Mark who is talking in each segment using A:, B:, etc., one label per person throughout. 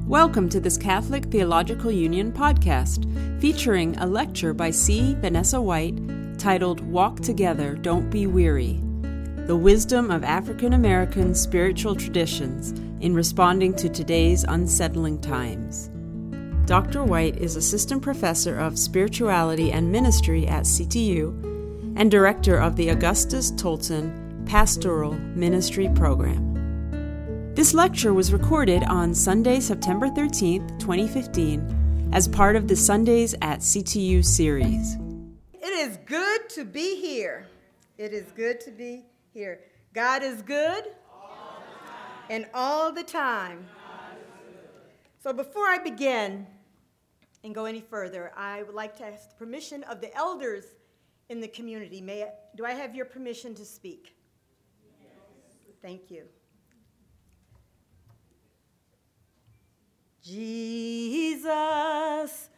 A: Welcome to this Catholic Theological Union podcast, featuring a lecture by C. Vanessa White titled Walk Together, Don't Be Weary, The Wisdom of African American Spiritual Traditions in Responding to Today's Unsettling Times. Dr. White is Assistant Professor of Spirituality and Ministry at CTU and Director of the Augustus Tolton Pastoral Ministry Program. This lecture was recorded on Sunday, September 13th, 2015, as part of the Sundays at CTU series.
B: It is good to be here. It is good to be here. God is good and all the time. So before I begin and go any further, I would like to ask the permission of the elders in the community. Do I have your permission to speak? Yes. Thank you. Jesus,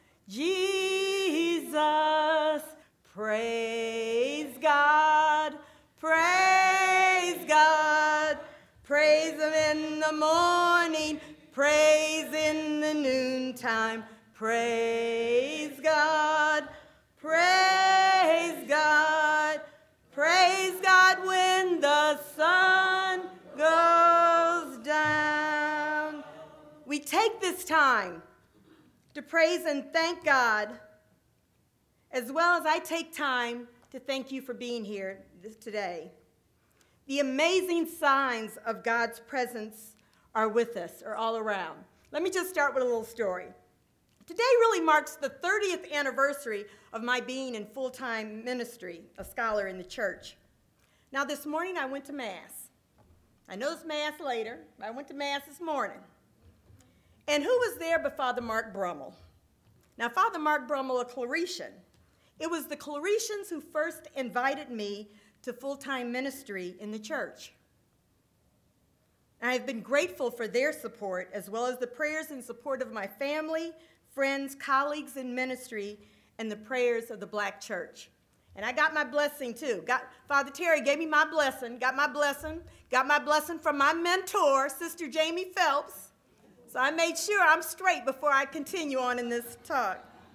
B: Jesus, praise God, praise God, praise Him in the morning, praise in the noontime, praise God, praise God, praise God when the sun goes down. We take this time to praise and thank God, as well as I take time to thank you for being here today. The amazing signs of God's presence are with us, or all around. Let me just start with a little story. Today really marks the 30th anniversary of my being in full-time ministry, a scholar in the church. Now this morning I went to Mass. I know it's Mass later, but I went to Mass this morning. And who was there but Father Mark Brummel? Now, Father Mark Brummel, a Claretian. It was the Claretians who first invited me to full-time ministry in the church. I have been grateful for their support, as well as the prayers and support of my family, friends, colleagues in ministry, and the prayers of the Black church. And I got my blessing, too. Father Terry gave me my blessing, got my blessing from my mentor, Sister Jamie Phelps. So I made sure I'm straight before I continue on in this talk.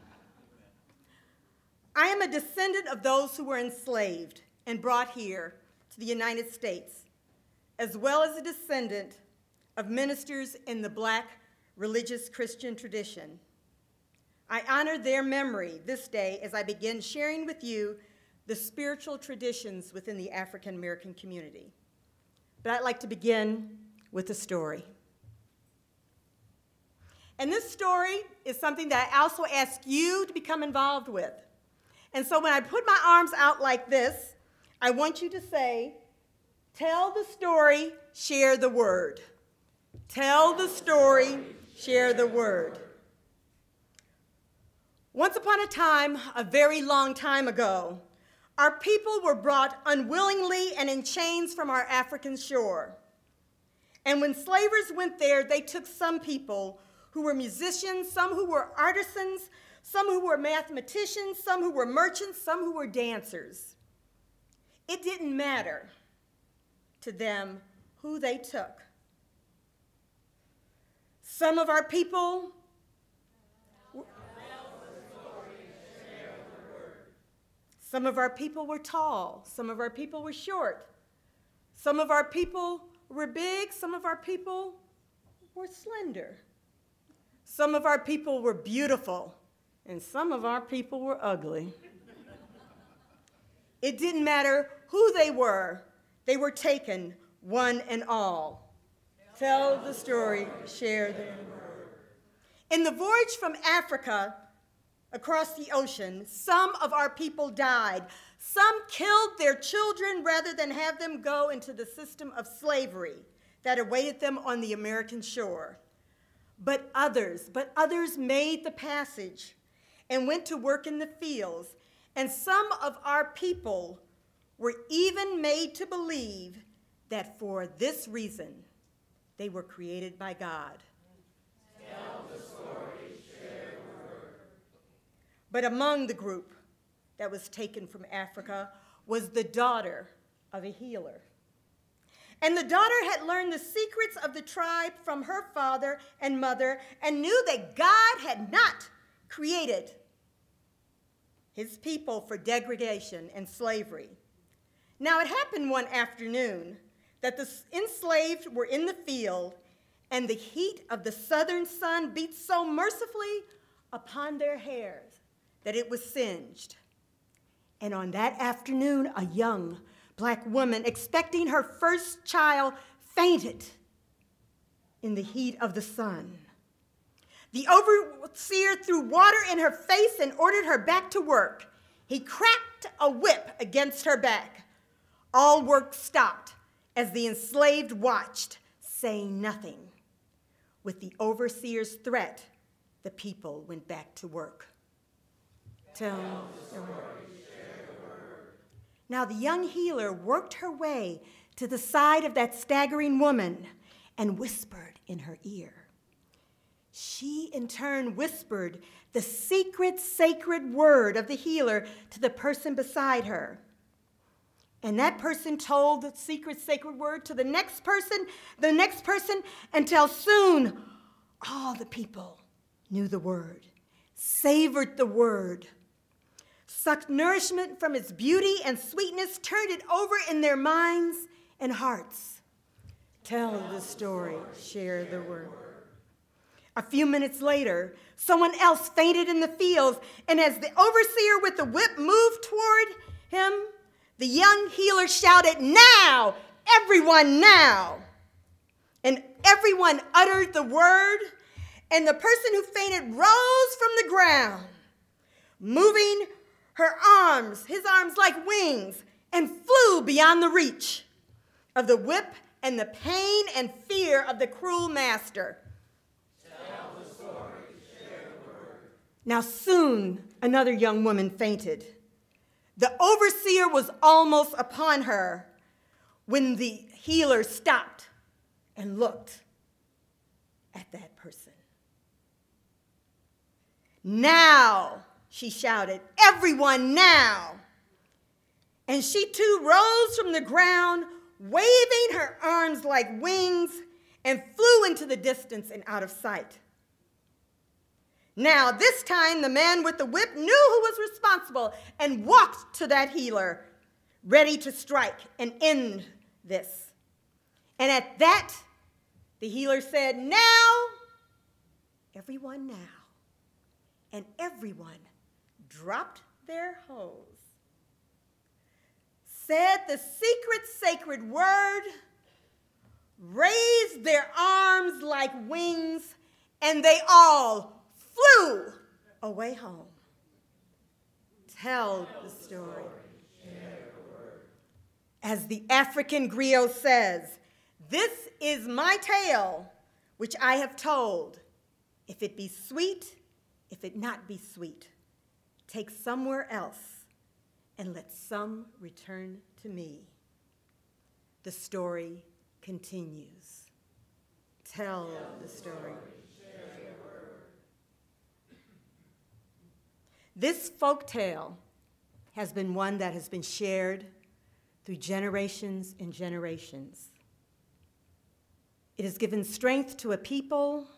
B: I am a descendant of those who were enslaved and brought here to the United States, as well as a descendant of ministers in the Black religious Christian tradition. I honor their memory this day as I begin sharing with you the spiritual traditions within the African American community. But I'd like to begin with a story. And this story is something that I also ask you to become involved with. And so when I put my arms out like this, I want you to say, tell the story, share the word. Tell the story, share the word. Once upon a time, a very long time ago, our people were brought unwillingly and in chains from our African shore. And when slavers went there, they took some people who were musicians, some who were artisans, some who were mathematicians, some who were merchants, some who were dancers. It didn't matter to them who they took. Some of our people were tall, some of our people were short, some of our people were big, some of our people were slender. Some of our people were beautiful, and some of our people were ugly. It didn't matter who they were taken, one and all. Tell the story, share the word. In the voyage from Africa across the ocean, some of our people died. Some killed their children rather than have them go into the system of slavery that awaited them on the American shore. But others made the passage and went to work in the fields, and some of our people were even made to believe that for this reason they were created by God. Tell the story, share the word. But among the group that was taken from Africa was the daughter of a healer. And the daughter had learned the secrets of the tribe from her father and mother and knew that God had not created his people for degradation and slavery. Now it happened one afternoon that the enslaved were in the field, and the heat of the southern sun beat so mercifully upon their hairs that it was singed. And on that afternoon, a young black woman expecting her first child fainted in the heat of the sun. The overseer threw water in her face and ordered her back to work. He cracked a whip against her back. All work stopped as the enslaved watched, saying nothing. With the overseer's threat, the people went back to work. Tell the word. Now the young healer worked her way to the side of that staggering woman and whispered in her ear. She, in turn, whispered the secret, sacred word of the healer to the person beside her. And that person told the secret, sacred word to the next person, until soon all the people knew the word, savored the word, sucked nourishment from its beauty and sweetness, turned it over in their minds and hearts. Tell the story, share the word. A few minutes later, someone else fainted in the fields, and as the overseer with the whip moved toward him, the young healer shouted, "Now, everyone now!" And everyone uttered the word, and the person who fainted rose from the ground, moving his arms like wings, and flew beyond the reach of the whip and the pain and fear of the cruel master. Tell the story, share the word. Now soon another young woman fainted. The overseer was almost upon her when the healer stopped and looked at that person. "Now," she shouted, "everyone now!" And she too rose from the ground, waving her arms like wings, and flew into the distance and out of sight. Now, this time, the man with the whip knew who was responsible and walked to that healer, ready to strike and end this. And at that, the healer said, "Now, everyone now." And everyone dropped their hose, said the secret, sacred word, raised their arms like wings, and they all flew away home. Tell the story. As the African griot says, "This is my tale, which I have told. If it be sweet, if it not be sweet, take somewhere else, and let some return to me." The story continues. Tell the story. This folk tale has been one that has been shared through generations and generations. It has given strength to a people.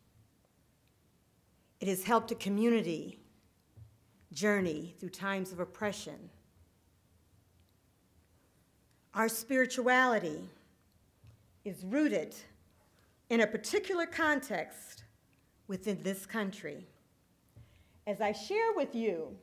B: It has helped a community journey through times of oppression. Our spirituality is rooted in a particular context within this country. As I share with you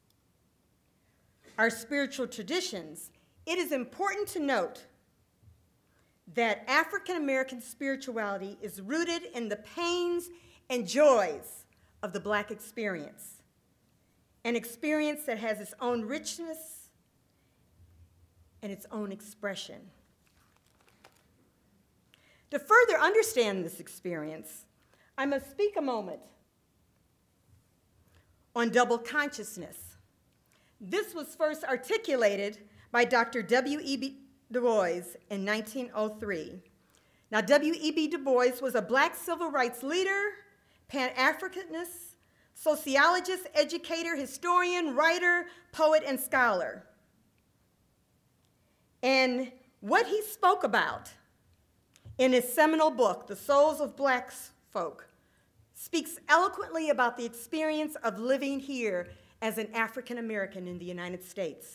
B: our spiritual traditions, it is important to note that African American spirituality is rooted in the pains and joys of the Black experience, an experience that has its own richness and its own expression. To further understand this experience, I must speak a moment on double consciousness. This was first articulated by Dr. W.E.B. Du Bois in 1903. Now, W.E.B. Du Bois was a Black civil rights leader, Pan-Africanist, sociologist, educator, historian, writer, poet, and scholar. And what he spoke about in his seminal book, The Souls of Black Folk, speaks eloquently about the experience of living here as an African American in the United States.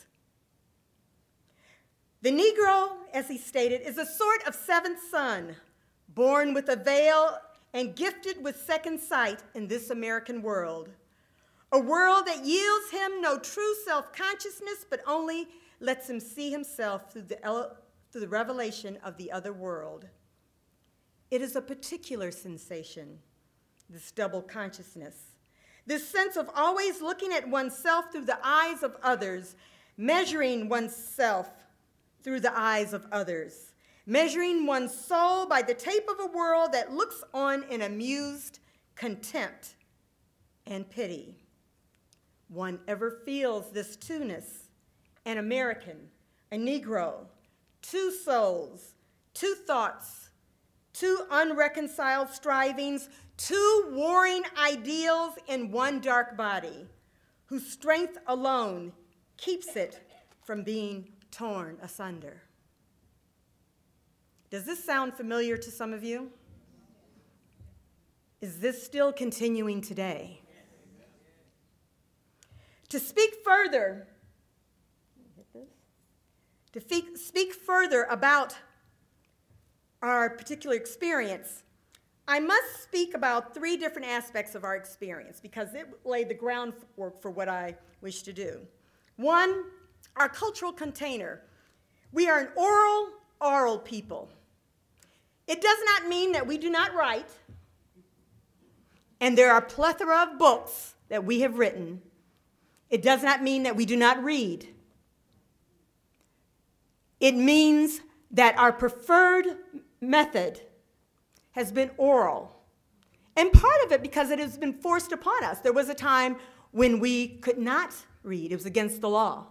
B: The Negro, as he stated, is a sort of seventh son, born with a veil and gifted with second sight in this American world, a world that yields him no true self-consciousness, but only lets him see himself through the revelation of the other world. It is a particular sensation, this double consciousness, this sense of always looking at oneself through the eyes of others, measuring oneself through the eyes of others, measuring one's soul by the tape of a world that looks on in amused contempt and pity. One ever feels this two-ness, an American, a Negro, two souls, two thoughts, two unreconciled strivings, two warring ideals in one dark body, whose strength alone keeps it from being torn asunder. Does this sound familiar to some of you? Is this still continuing today? To speak further, about our particular experience, I must speak about three different aspects of our experience because it laid the groundwork for what I wish to do. One, our cultural container. We are an oral people. It does not mean that we do not write, and there are a plethora of books that we have written. It does not mean that we do not read. It means that our preferred method has been oral. And part of it because it has been forced upon us. There was a time when we could not read. It was against the law.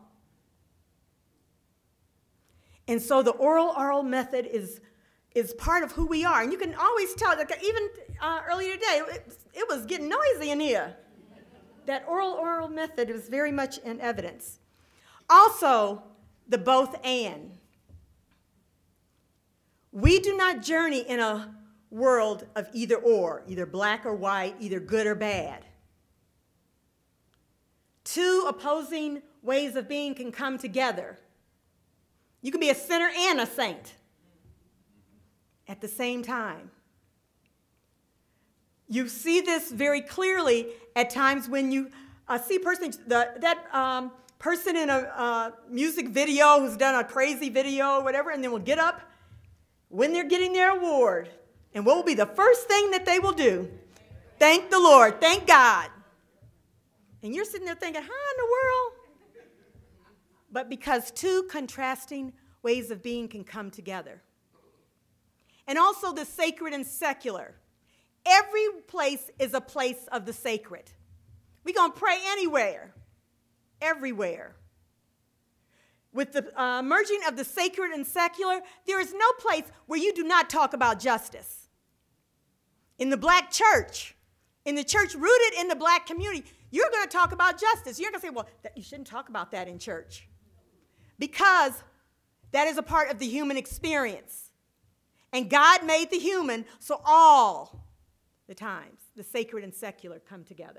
B: And so the oral method is part of who we are. And you can always tell, like even earlier today, it was getting noisy in here. That oral method was very much in evidence. Also, the both and. We do not journey in a world of either or, either black or white, either good or bad. Two opposing ways of being can come together. You can be a sinner and a saint at the same time. You see this very clearly at times when you see person in a music video who's done a crazy video or whatever, and then will get up when they're getting their award. And what will be the first thing that they will do? Thank the Lord. Thank God. And you're sitting there thinking, how in the world? But because two contrasting ways of being can come together. And also the sacred and secular. Every place is a place of the sacred. We're going to pray anywhere, everywhere. With the merging of the sacred and secular, there is no place where you do not talk about justice. In the black church, in the church rooted in the black community, you're going to talk about justice. You're going to say, well, you shouldn't talk about that in church. Because that is a part of the human experience. And God made the human, so all the times the sacred and secular come together.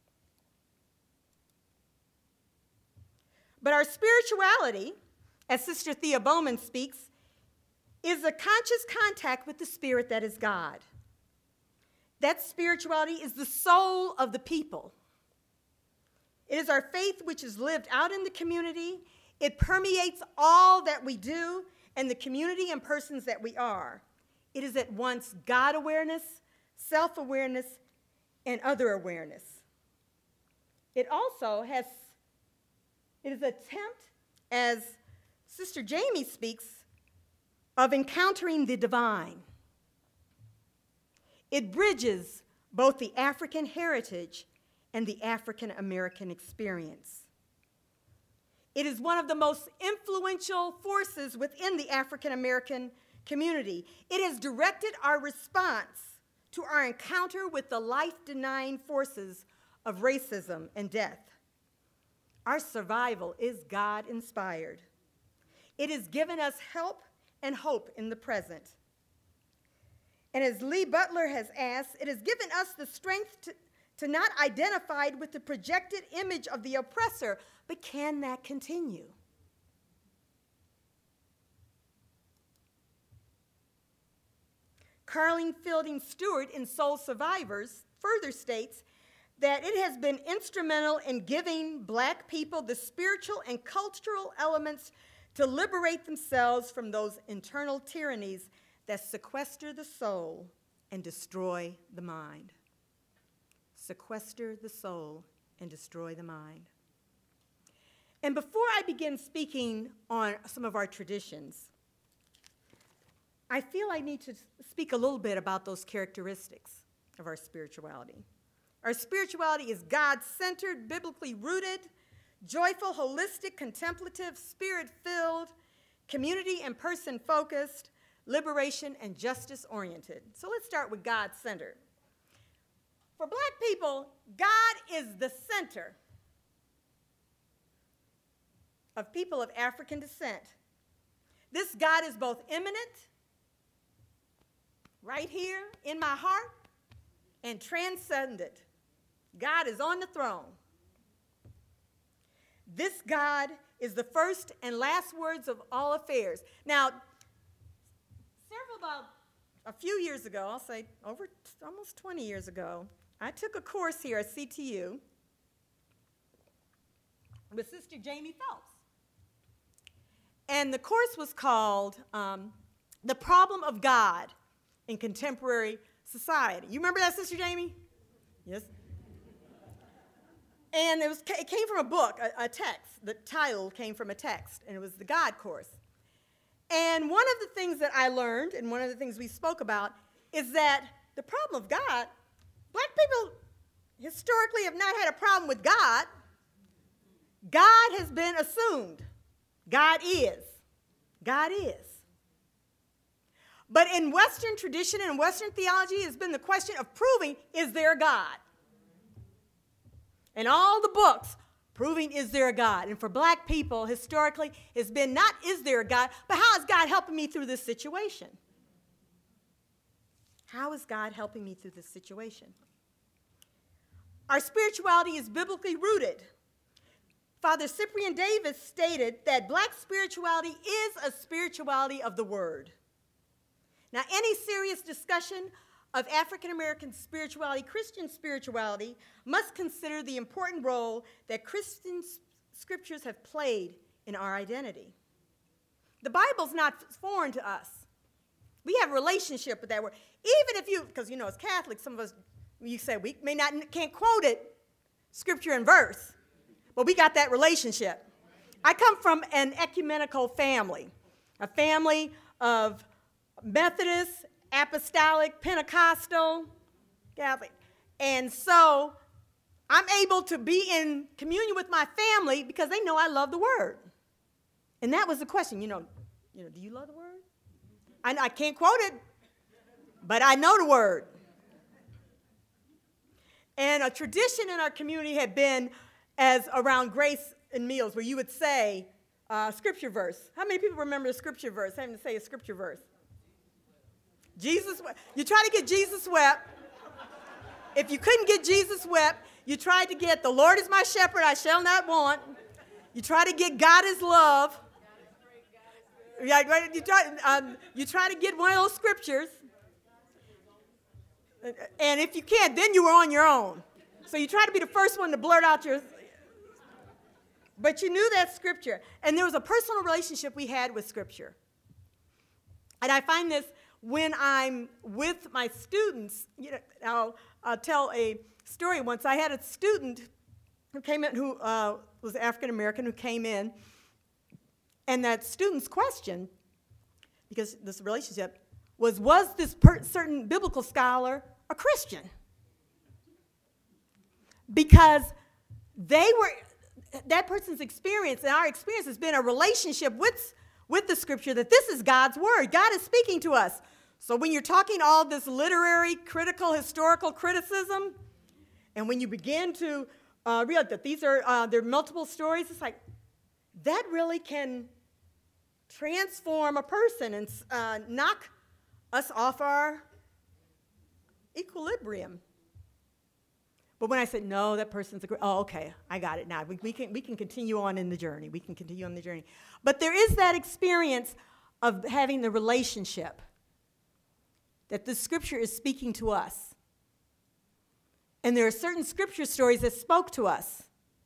B: But our spirituality, as Sister Thea Bowman speaks, is a conscious contact with the spirit that is God. That spirituality is the soul of the people. It is our faith which is lived out in the community. It permeates all that we do and the community and persons that we are. It is at once God awareness, self-awareness, and other awareness. It is an attempt, as Sister Jamie speaks, of encountering the divine. It bridges both the African heritage and the African American experience. It is one of the most influential forces within the African American community. It has directed our response to our encounter with the life-denying forces of racism and death. Our survival is God-inspired. It has given us help and hope in the present. And as Lee Butler has asked, it has given us the strength to not identify with the projected image of the oppressor, but can that continue? Carleen Fielding Stewart in Soul Survivors further states that it has been instrumental in giving black people the spiritual and cultural elements to liberate themselves from those internal tyrannies that sequester the soul and destroy the mind. Sequester the soul and destroy the mind. And before I begin speaking on some of our traditions, I feel I need to speak a little bit about those characteristics of our spirituality. Our spirituality is God-centered, biblically rooted, joyful, holistic, contemplative, spirit-filled, community and person-focused, liberation and justice-oriented. So let's start with God-centered. For black people, God is the center of people of African descent. This God is both immanent, right here in my heart, and transcendent. God is on the throne. This God is the first and last words of all affairs. Now, about a few years ago, I'll say over almost 20 years ago, I took a course here at CTU with Sister Jamie Phelps. And the course was called The Problem of God in Contemporary Society. You remember that, Sister Jamie? Yes. And it came from a book, a text. The title came from a text, and it was the God course. And one of the things that I learned, and one of the things we spoke about, is that the problem of God, black people historically have not had a problem with God. God has been assumed. God is. God is. But in Western tradition and Western theology, it's been the question of proving, is there a God? And all the books proving, is there a God? And for black people, historically, it's been not, is there a God, but how is God helping me through this situation? How is God helping me through this situation? Our spirituality is biblically rooted. Father Cyprian Davis stated that black spirituality is a spirituality of the Word. Now, any serious discussion of African American spirituality, Christian spirituality, must consider the important role that Christian scriptures have played in our identity. The Bible's not foreign to us. We have a relationship with that word. Even if you, because you know, as Catholics, some of us, you say we can't quote it, scripture and verse, but we got that relationship. I come from an ecumenical family, a family of Methodist, Apostolic, Pentecostal, Catholic. And so I'm able to be in communion with my family because they know I love the Word. And that was the question, do you love the Word? I can't quote it, but I know the Word. And a tradition in our community had been as around grace and meals where you would say scripture verse. How many people remember the scripture verse? Having to say a scripture verse. Jesus, you try to get Jesus wept. If you couldn't get Jesus wept, you tried to get the Lord is my shepherd, I shall not want. You try to get God is love. You try to get one of those scriptures. And if you can't, then you were on your own. So you try to be the first one to blurt out your... But you knew that scripture. And there was a personal relationship we had with scripture. And I find this when I'm with my students, I'll tell a story. Once I had a student who came in who was African American who came in, and that student's question, because this relationship, was this certain biblical scholar a Christian? Because that person's experience and our experience has been a relationship with the scripture that this is God's word. God is speaking to us. So when you're talking all this literary, critical, historical criticism, and when you begin to realize that there are multiple stories, it's like that really can transform a person and knock us off our equilibrium. But when I said, no, that person's okay, I got it now. We can continue on in the journey. We can continue on the journey. But there is that experience of having the relationship that the scripture is speaking to us. And there are certain scripture stories that spoke to us.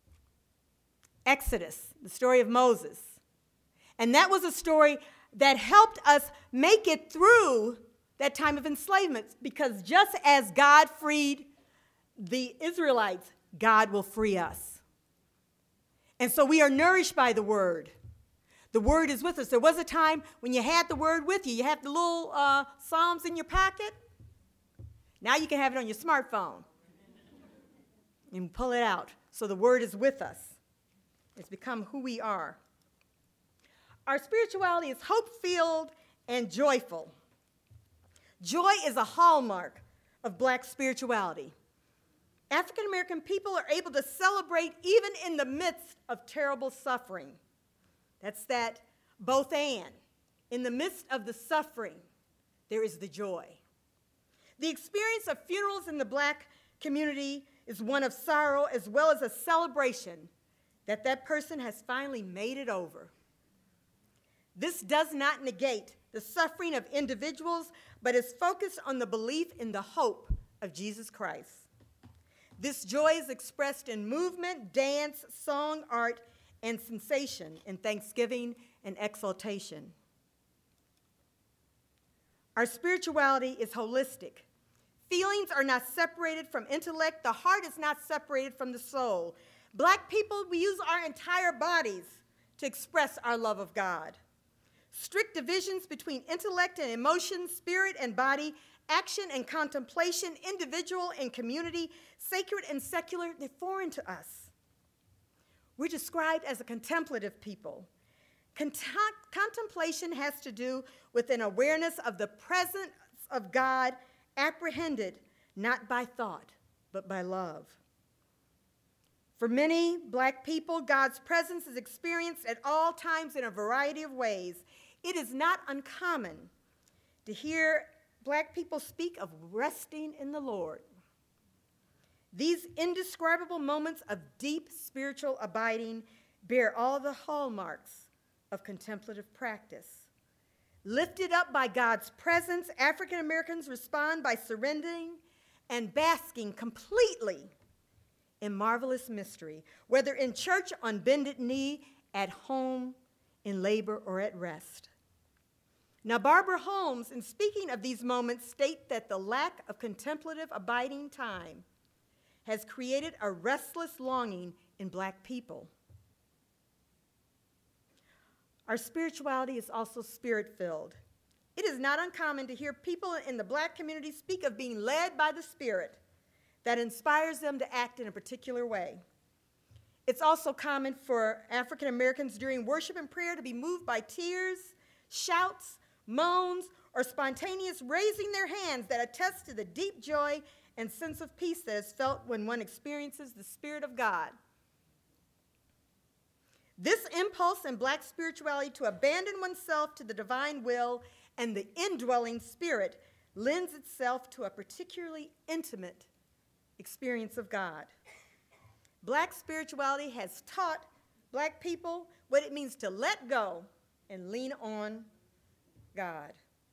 B: Exodus, the story of Moses. And that was a story that helped us make it through that time of enslavement, because just as God freed the Israelites, God will free us. And so we are nourished by the word. The word is with us. There was a time when you had the word with you. You had the little Psalms in your pocket. Now you can have it on your smartphone and pull it out. So the word is with us. It's become who we are. Our spirituality is hope-filled and joyful. Joy is a hallmark of black spirituality. African American people are able to celebrate even in the midst of terrible suffering. That's that both and. In the midst of the suffering, there is the joy. The experience of funerals in the black community is one of sorrow as well as a celebration that that person has finally made it over. This does not negate the suffering of individuals, but is focused on the belief in the hope of Jesus Christ. This joy is expressed in movement, dance, song, art, and sensation, in thanksgiving and exaltation. Our spirituality is holistic. Feelings are not separated from intellect. The heart is not separated from the soul. Black people, we use our entire bodies to express our love of God. Strict divisions between intellect and emotion, spirit and body, action and contemplation, individual and community, sacred and secular, they're foreign to us. We're described as a contemplative people. Contemplation has to do with an awareness of the presence of God apprehended not by thought, but by love. For many black people, God's presence is experienced at all times in a variety of ways. It is not uncommon to hear black people speak of resting in the Lord. These indescribable moments of deep spiritual abiding bear all the hallmarks of contemplative practice. Lifted up by God's presence, African Americans respond by surrendering and basking completely in marvelous mystery, whether in church on bended knee, at home, in labor, or at rest. Now, Barbara Holmes, in speaking of these moments, states that the lack of contemplative abiding time has created a restless longing in black people. Our spirituality is also spirit-filled. It is not uncommon to hear people in the black community speak of being led by the Spirit that inspires them to act in a particular way. It's also common for African Americans during worship and prayer to be moved by tears, shouts, moans, or spontaneous raising their hands that attest to the deep joy and sense of peace that is felt when one experiences the Spirit of God. This impulse in black spirituality to abandon oneself to the divine will and the indwelling Spirit lends itself to a particularly intimate experience of God. Black spirituality has taught black people what it means to let go and lean on God.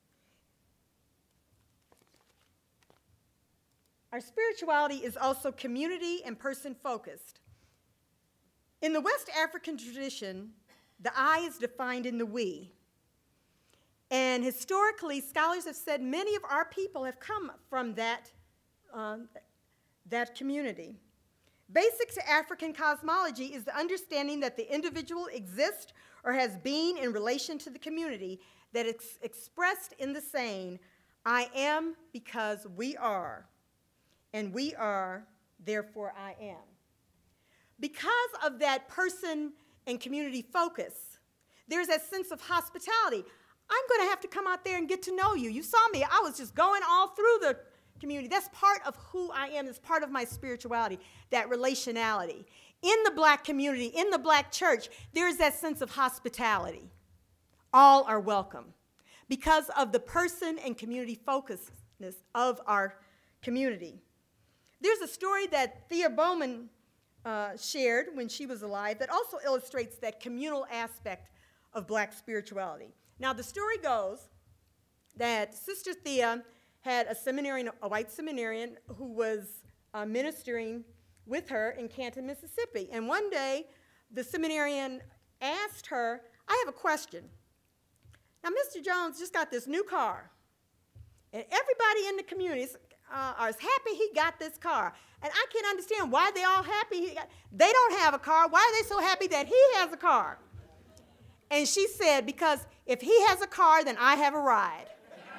B: Our spirituality is also community and person-focused. In the West African tradition, the I is defined in the we. And historically, scholars have said many of our people have come from that community. Basic to African cosmology is the understanding that the individual exists or has been in relation to the community, that is expressed in the saying, I am because we are, and we are, therefore I am. Because of that person and community focus, there's that sense of hospitality. I'm going to have to come out there and get to know you. You saw me. I was just going all through the community. That's part of who I am. It's part of my spirituality, that relationality. In the black community, in the black church, there's that sense of hospitality. All are welcome because of the person and community focusedness of our community. There's a story that Thea Bowman shared when she was alive that also illustrates that communal aspect of black spirituality. Now, the story goes that Sister Thea had a white seminarian who was ministering with her in Canton, Mississippi. And one day, the seminarian asked her, I have a question. Now, Mr. Jones just got this new car, and everybody in the community are happy he got this car. And I can't understand why they all happy. They don't have a car. Why are they so happy that he has a car? And she said, because if he has a car, then I have a ride.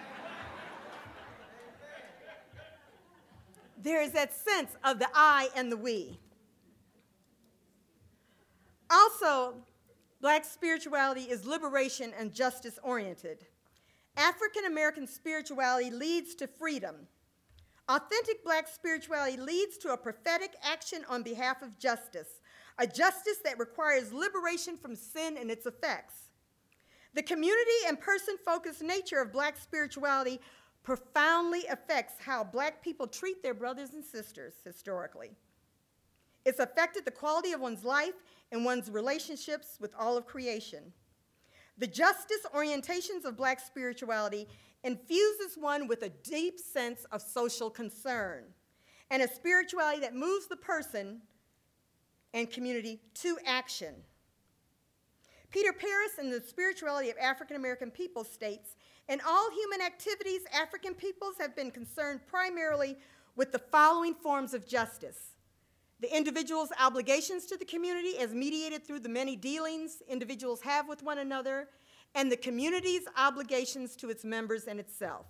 B: There is that sense of the I and the we. Also, black spirituality is liberation and justice oriented. African American spirituality leads to freedom. Authentic black spirituality leads to a prophetic action on behalf of justice, a justice that requires liberation from sin and its effects. The community and person-focused nature of black spirituality profoundly affects how black people treat their brothers and sisters historically. It's affected the quality of one's life and one's relationships with all of creation. The justice orientations of black spirituality infuses one with a deep sense of social concern and a spirituality that moves the person and community to action. Peter Paris in The Spirituality of African American People states, in all human activities, African peoples have been concerned primarily with the following forms of justice: the individual's obligations to the community as mediated through the many dealings individuals have with one another, and the community's obligations to its members and itself.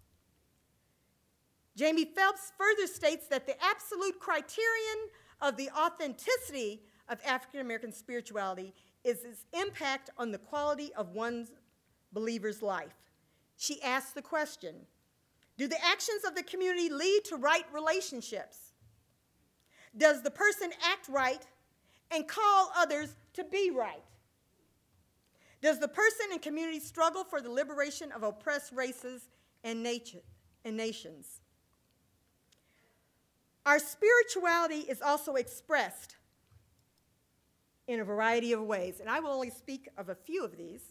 B: Jamie Phelps further states that the absolute criterion of the authenticity of African American spirituality is its impact on the quality of one's believer's life. She asks the question, do the actions of the community lead to right relationships? Does the person act right and call others to be right? Does the person and community struggle for the liberation of oppressed races and nations? Our spirituality is also expressed in a variety of ways, and I will only speak of a few of these.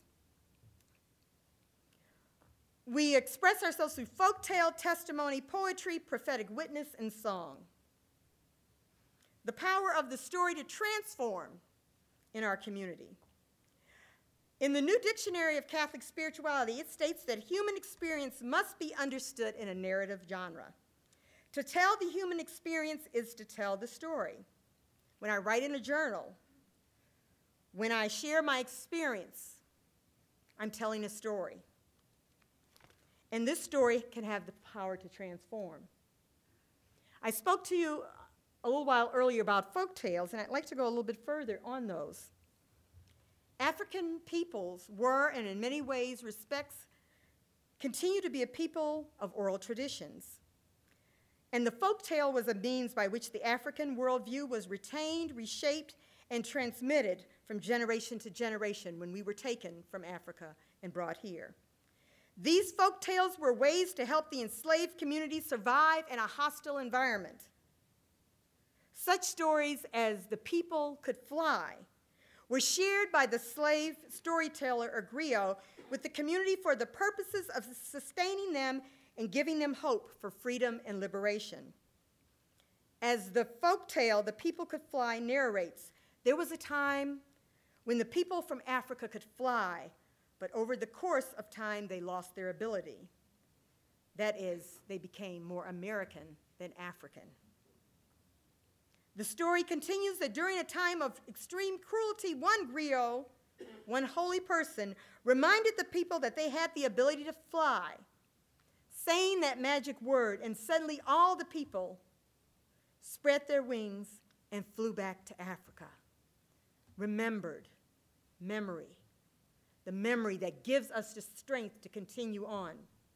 B: We express ourselves through folktale, testimony, poetry, prophetic witness, and song. The power of the story to transform in our community. In the New Dictionary of Catholic Spirituality, it states that human experience must be understood in a narrative genre. To tell the human experience is to tell the story. When I write in a journal, when I share my experience, I'm telling a story. And this story can have the power to transform. I spoke to you a little while earlier about folk tales, and I'd like to go a little bit further on those. African peoples were, and in many ways, respects, continue to be a people of oral traditions. And the folk tale was a means by which the African worldview was retained, reshaped, and transmitted from generation to generation when we were taken from Africa and brought here. These folk tales were ways to help the enslaved community survive in a hostile environment. Such stories as The People Could Fly were shared by the slave storyteller or griot with the community for the purposes of sustaining them and giving them hope for freedom and liberation. As the folk tale, The People Could Fly, narrates, there was a time when the people from Africa could fly, but over the course of time, they lost their ability. That is, they became more American than African. The story continues that during a time of extreme cruelty, one griot, one holy person, reminded the people that they had the ability to fly, saying that magic word, and suddenly all the people spread their wings and flew back to Africa. Remembered, memory, the memory that gives us the strength to continue on.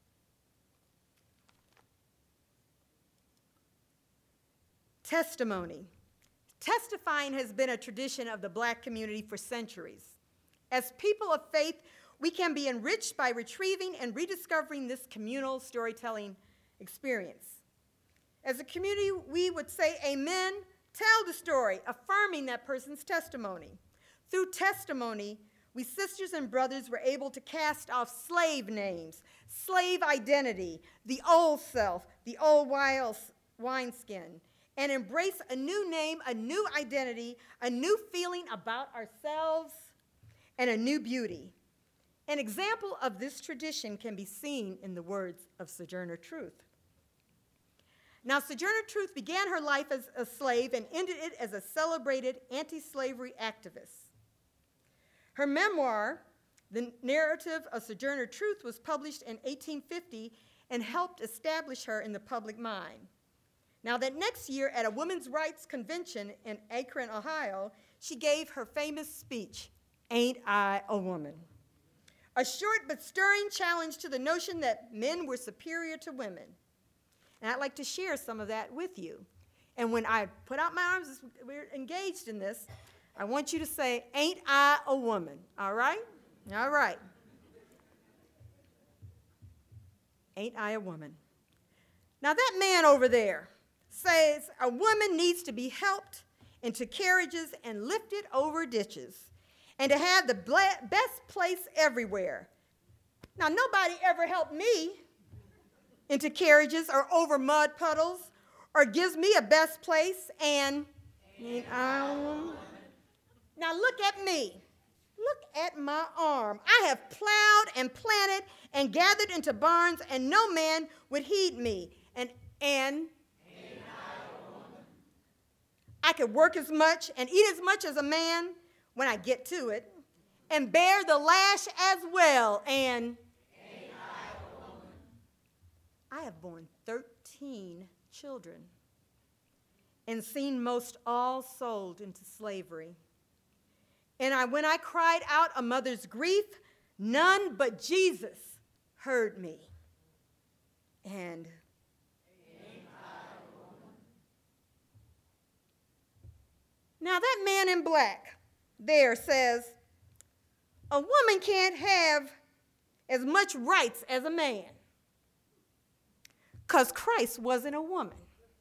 B: Testimony. Testifying has been a tradition of the black community for centuries. As people of faith, we can be enriched by retrieving and rediscovering this communal storytelling experience. As a community, we would say amen, tell the story, affirming that person's testimony. Through testimony, we sisters and brothers were able to cast off slave names, slave identity, the old self, the old wineskin, and embrace a new name, a new identity, a new feeling about ourselves, and a new beauty. An example of this tradition can be seen in the words of Sojourner Truth. Now, Sojourner Truth began her life as a slave and ended it as a celebrated anti-slavery activist. Her memoir, The Narrative of Sojourner Truth, was published in 1850 and helped establish her in the public mind. Now, that next year at a women's rights convention in Akron, Ohio, she gave her famous speech, "Ain't I a Woman?" A short but stirring challenge to the notion that men were superior to women. And I'd like to share some of that with you. And when I put out my arms as we're engaged in this, I want you to say, "Ain't I a woman?" All right? All right. Ain't I a woman? Now that man over there says a woman needs to be helped into carriages and lifted over ditches and to have the best place everywhere. Now, nobody ever helped me into carriages or over mud puddles or gives me a best place, and ain't I a woman? Now look at me. Look at my arm. I have plowed and planted and gathered into barns, and no man would heed me. And I could work as much and eat as much as a man when I get to it, and bear the lash as well. And I have borne 13 children and seen most all sold into slavery. And when I cried out a mother's grief, none but Jesus heard me. And now that man in black there says, a woman can't have as much rights as a man because Christ wasn't a woman.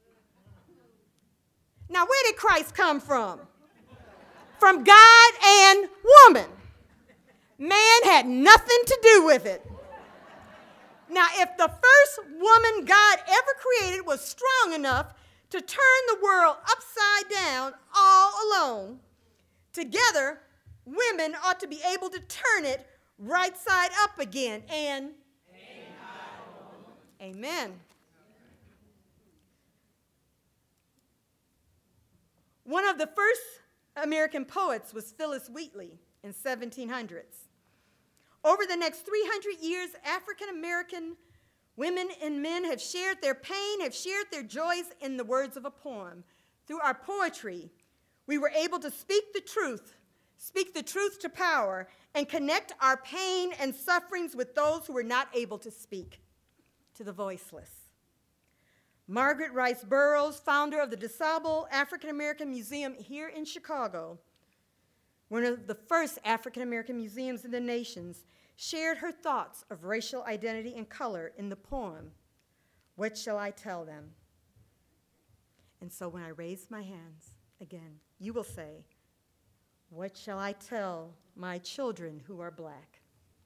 B: Now, where did Christ come from? From God and woman. Man had nothing to do with it. Now, if the first woman God ever created was strong enough to turn the world upside down all alone, together, women ought to be able to turn it right side up again. And amen. One of the first American poets was Phyllis Wheatley in 1700s. Over the next 300 years, African American women and men have shared their pain, have shared their joys in the words of a poem. Through our poetry, we were able to speak the truth to power, and connect our pain and sufferings with those who were not able to speak, to the voiceless. Margaret Rice Burroughs, founder of the DeSable African American Museum here in Chicago, one of the first African American museums in the nations, shared her thoughts of racial identity and color in the poem, "What Shall I Tell Them?" And so when I raise my hands again, you will say, "What shall I tell my children who are black?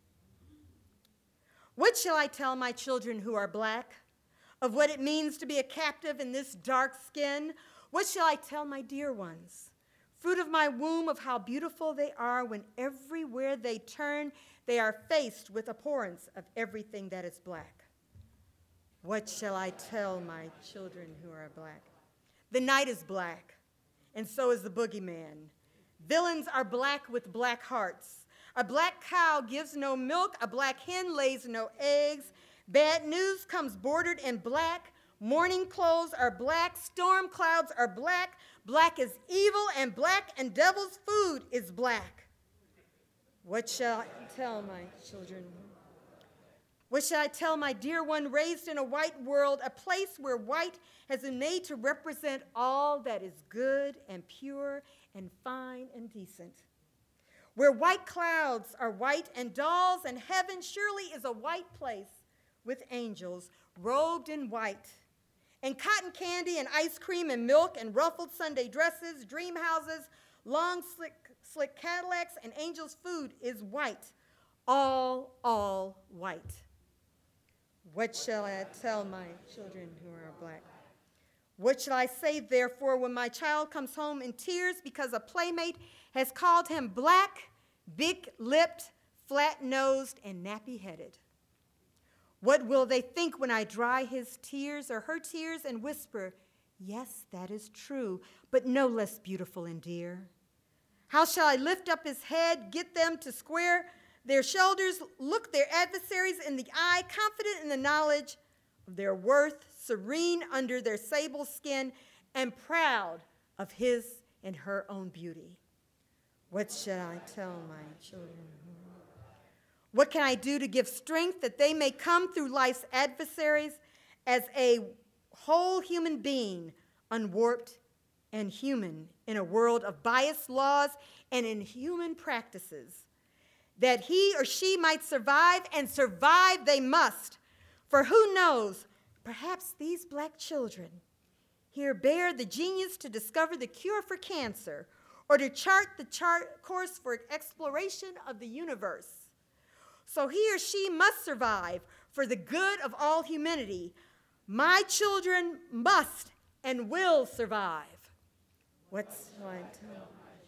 B: What shall I tell my children who are black of what it means to be a captive in this dark skin? What shall I tell my dear ones, fruit of my womb, of how beautiful they are when everywhere they turn, they are faced with abhorrence of everything that is black? What shall I tell my children who are black? The night is black, and so is the boogeyman. Villains are black with black hearts. A black cow gives no milk. A black hen lays no eggs. Bad news comes bordered in black. Morning clothes are black. Storm clouds are black. Black is evil, and black and devil's food is black. What shall I tell my children? What shall I tell my dear one raised in a white world, a place where white has been made to represent all that is good and pure and fine and decent? Where white clouds are white and dolls, and heaven surely is a white place with angels robed in white and cotton candy and ice cream and milk and ruffled Sunday dresses, dream houses, long slick Cadillacs, and angels' food is white, all white. What shall I tell my children who are black? What shall I say, therefore, when my child comes home in tears because a playmate has called him black, big-lipped, flat-nosed, and nappy-headed? What will they think when I dry his tears or her tears and whisper, yes, that is true, but no less beautiful and dear? How shall I lift up his head, get them to square their shoulders, look their adversaries in the eye, confident in the knowledge of their worth, serene under their sable skin, and proud of his and her own beauty? What shall I tell my children? What can I do to give strength that they may come through life's adversaries as a whole human being, unwarped and human in a world of biased laws and inhuman practices, that he or she might survive, and survive they must? For who knows, perhaps these black children here bear the genius to discover the cure for cancer or to chart the course for exploration of the universe. So he or she must survive for the good of all humanity. My children must and will survive. What's my tell?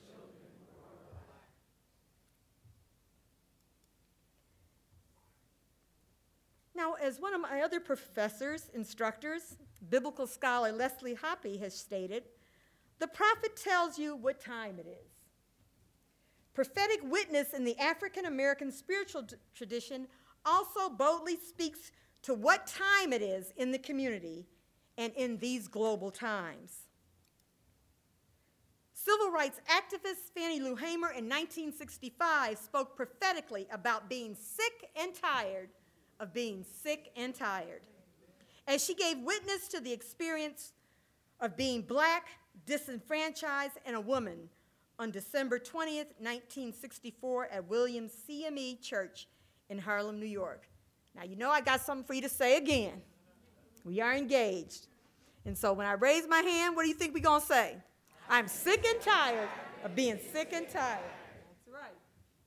B: Now, as one of my other professors, instructors, biblical scholar Leslie Hoppe has stated, the prophet tells you what time it is. Prophetic witness in the African American spiritual tradition also boldly speaks to what time it is in the community and in these global times. Civil rights activist Fannie Lou Hamer in 1965 spoke prophetically about being sick and tired of being sick and tired, as she gave witness to the experience of being black, disenfranchised, and a woman on December 20th, 1964 at Williams CME Church in Harlem, New York. Now, you know I got something for you to say again. We are engaged. And so when I raise my hand, what do you think we're going to say? I'm sick and tired of being sick and tired. That's right.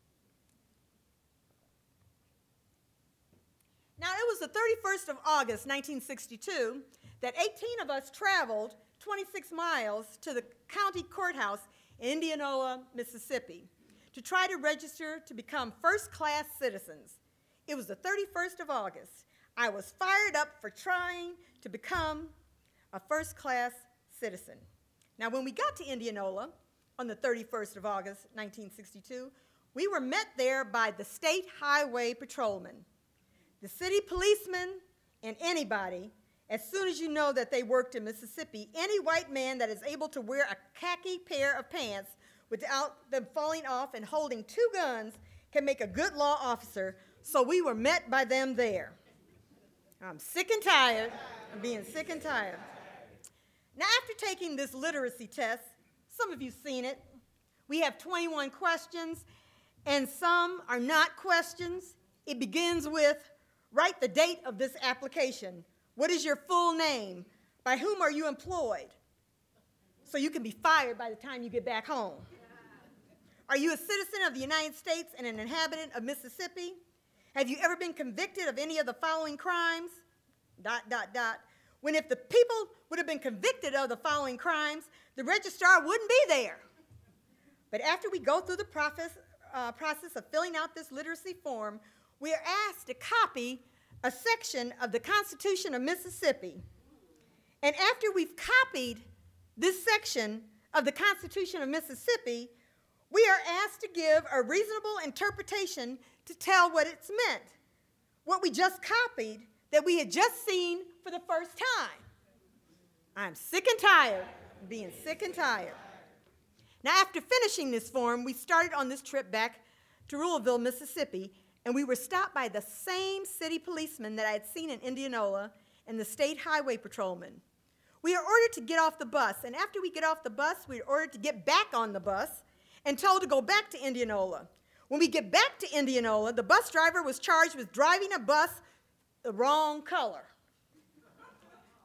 B: Now, it was the 31st of August, 1962, that 18 of us traveled 26 miles to the county courthouse in Indianola, Mississippi, to try to register to become first-class citizens. It was the 31st of August. I was fired up for trying to become a first-class citizen. Now, when we got to Indianola on the 31st of August, 1962, we were met there by the state highway patrolman, the city policeman, and anybody, as soon as you know that they worked in Mississippi, any white man that is able to wear a khaki pair of pants without them falling off and holding 2 guns can make a good law officer, so we were met by them there. I'm sick and tired of being sick and tired. Now, after taking this literacy test, some of you have seen it, we have 21 questions, and some are not questions. It begins with, write the date of this application. What is your full name? By whom are you employed? So you can be fired by the time you get back home. Are you a citizen of the United States and an inhabitant of Mississippi? Have you ever been convicted of any of the following crimes? ... When if the people would have been convicted of the following crimes, the registrar wouldn't be there. But after we go through the process of filling out this literacy form, we are asked to copy a section of the Constitution of Mississippi. And after we've copied this section of the Constitution of Mississippi, we are asked to give a reasonable interpretation to tell what it's meant, what we just copied that we had just seen for the first time. I'm sick and tired of being sick and tired. Now, after finishing this form, we started on this trip back to Louisville, Mississippi, and we were stopped by the same city policeman that I had seen in Indianola and the state highway patrolman. We are ordered to get off the bus, and after we get off the bus, we are ordered to get back on the bus and told to go back to Indianola. When we get back to Indianola, the bus driver was charged with driving a bus the wrong color.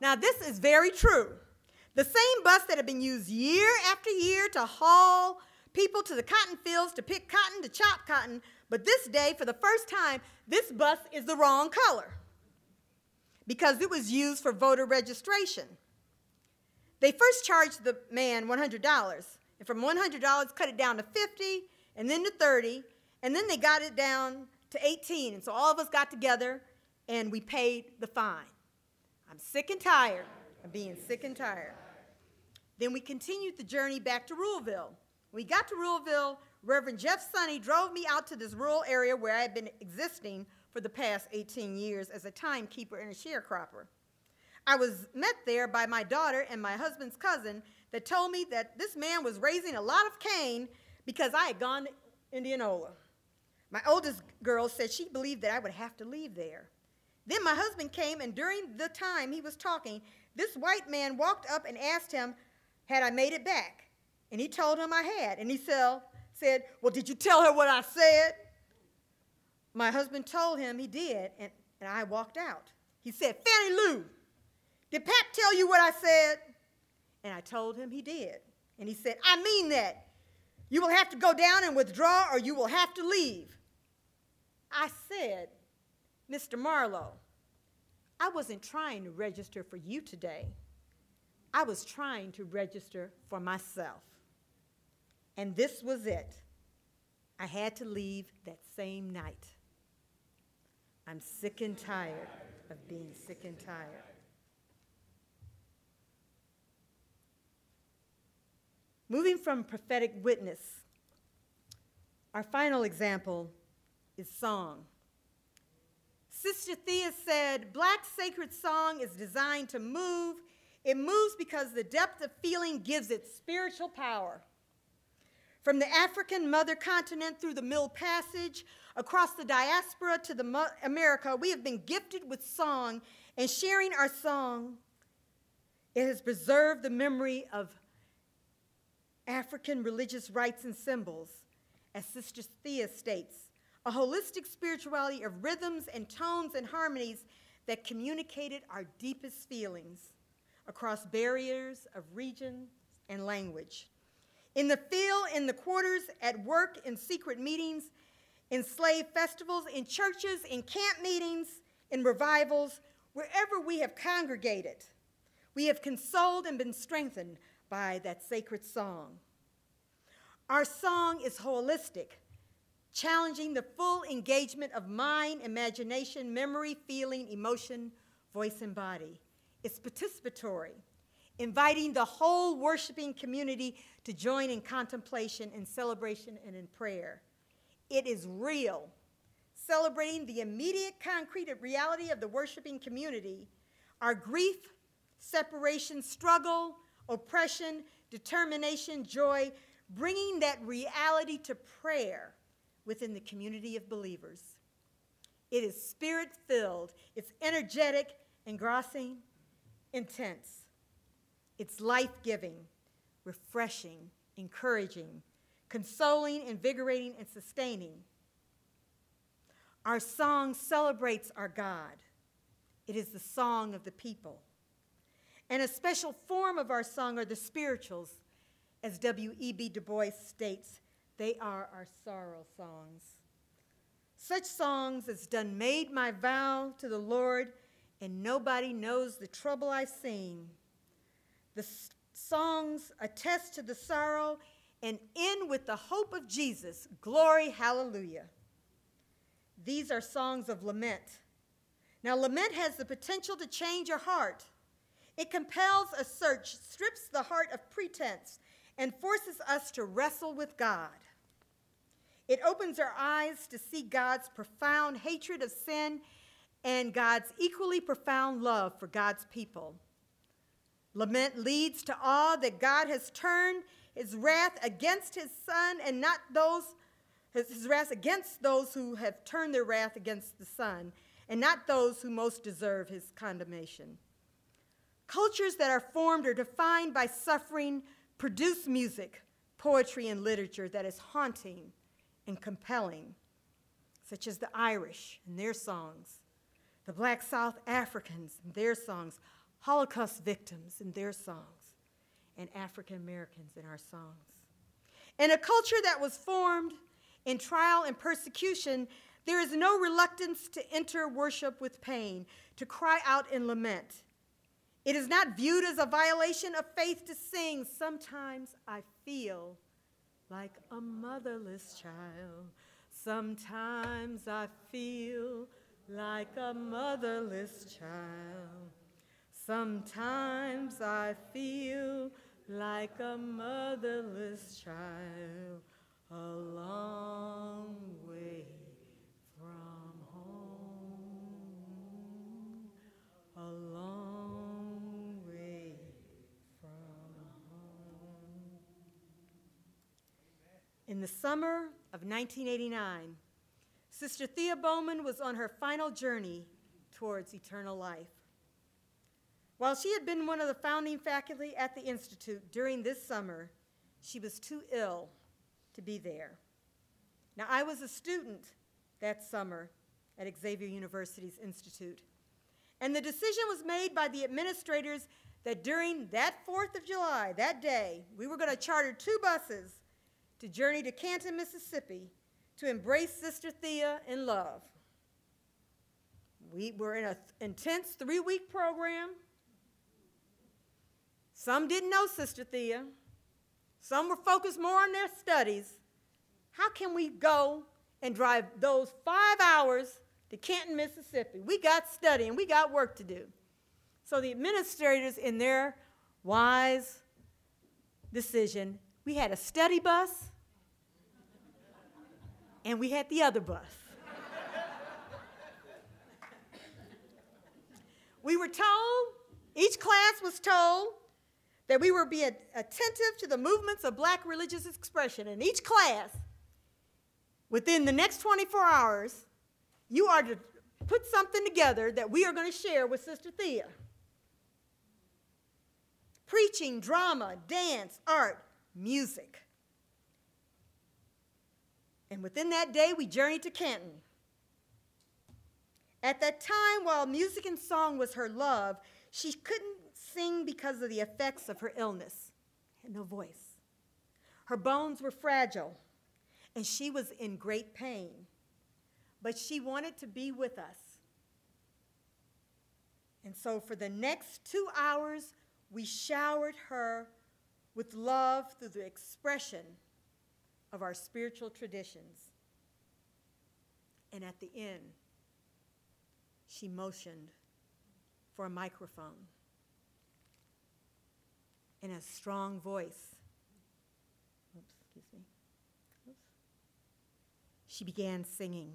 B: Now, this is very true. The same bus that had been used year after year to haul people to the cotton fields, to pick cotton, to chop cotton, but this day, for the first time, this bus is the wrong color because it was used for voter registration. They first charged the man $100, and from $100 cut it down to $50, and then to $30, and then they got it down to $18, and so all of us got together, and we paid the fine. I'm sick and tired of being sick and tired. Then we continued the journey back to Ruleville. When we got to Ruleville, Reverend Jeff Sonny drove me out to this rural area where I had been existing for the past 18 years as a timekeeper and a sharecropper. I was met there by my daughter and my husband's cousin that told me that this man was raising a lot of cane because I had gone to Indianola. My oldest girl said she believed that I would have to leave there. Then my husband came, and during the time he was talking, this white man walked up and asked him, had I made it back? And he told him I had. And he said, well, did you tell her what I said? My husband told him he did, and I walked out. He said, Fannie Lou, did Pap tell you what I said? And I told him he did. And he said, I mean that. You will have to go down and withdraw, or you will have to leave. I said, Mr. Marlowe, I wasn't trying to register for you today. I was trying to register for myself. And this was it. I had to leave that same night. I'm sick and tired of being sick and tired. Moving from prophetic witness, our final example is song. Sister Thea said, Black sacred song is designed to move. It moves because the depth of feeling gives it spiritual power. From the African mother continent through the Middle Passage, across the diaspora to America, we have been gifted with song, and sharing our song, it has preserved the memory of African religious rites and symbols, as Sister Thea states, a holistic spirituality of rhythms and tones and harmonies that communicated our deepest feelings across barriers of region and language. In the field, in the quarters, at work, in secret meetings, in slave festivals, in churches, in camp meetings, in revivals, wherever we have congregated, we have consoled and been strengthened by that sacred song. Our song is holistic, challenging the full engagement of mind, imagination, memory, feeling, emotion, voice, and body. It's participatory, inviting the whole worshiping community to join in contemplation, in celebration, and in prayer. It is real, celebrating the immediate, concrete reality of the worshiping community, our grief, separation, struggle, oppression, determination, joy, bringing that reality to prayer within the community of believers. It is spirit-filled, it's energetic, engrossing, intense. It's life-giving, refreshing, encouraging, consoling, invigorating, and sustaining. Our song celebrates our God. It is the song of the people. And a special form of our song are the spirituals. As W.E.B. Du Bois states, they are our sorrow songs. Such songs as done made my vow to the Lord, and nobody knows the trouble I seen. The songs attest to the sorrow and end with the hope of Jesus. Glory, hallelujah. These are songs of lament. Now, lament has the potential to change your heart. It compels a search, strips the heart of pretense, and forces us to wrestle with God. It opens our eyes to see God's profound hatred of sin and God's equally profound love for God's people. Lament leads to awe that God has turned his wrath against his Son and not those, his wrath against those who have turned their wrath against the Son and not those who most deserve his condemnation. Cultures that are formed or defined by suffering produce music, poetry, and literature that is haunting and compelling, such as the Irish and their songs, the Black South Africans and their songs, Holocaust victims in their songs, and African Americans in our songs. In a culture that was formed in trial and persecution, there is no reluctance to enter worship with pain, to cry out in lament. It is not viewed as a violation of faith to sing, "Sometimes I feel like a motherless child. Sometimes I feel like a motherless child. Sometimes I feel like a motherless child, a long way from home, a long way from home." In the summer of 1989, Sister Thea Bowman was on her final journey towards eternal life. While she had been one of the founding faculty at the Institute during this summer, she was too ill to be there. Now, I was a student that summer at Xavier University's Institute, and the decision was made by the administrators that during that 4th of July, that day, we were going to charter 2 buses to journey to Canton, Mississippi, to embrace Sister Thea in love. We were in an intense 3-week program. Some didn't know Sister Thea. Some were focused more on their studies. How can we go and drive those 5 hours to Canton, Mississippi? We got studying, we got work to do. So the administrators, in their wise decision, we had a study bus, and we had the other bus. We were told, each class was told, that we were being attentive to the movements of Black religious expression. In each class, within the next 24 hours, you are to put something together that we are going to share with Sister Thea. Preaching, drama, dance, art, music. And within that day, we journeyed to Canton. At that time, while music and song was her love, she couldn't sing because of the effects of her illness. Had no voice. Her bones were fragile, and she was in great pain. But she wanted to be with us. And so for the next 2 hours, we showered her with love through the expression of our spiritual traditions. And at the end, she motioned for a microphone. In a strong voice, she began singing.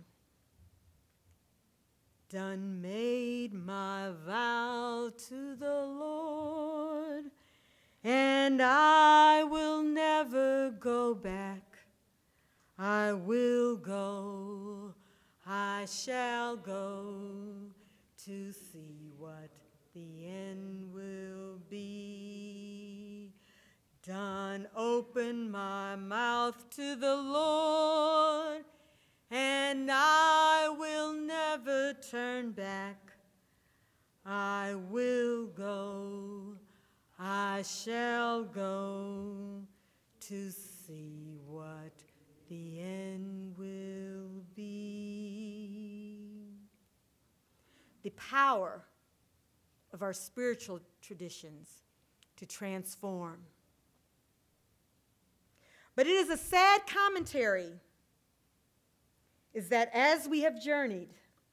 B: "Done made my vow to the Lord, and I will never go back. I will go, I shall go to see what the end will be. Done open my mouth to the Lord, and I will never turn back. I will go, I shall go to see what the end will be." The power of our spiritual traditions to transform. But it is a sad commentary is that as we have journeyed,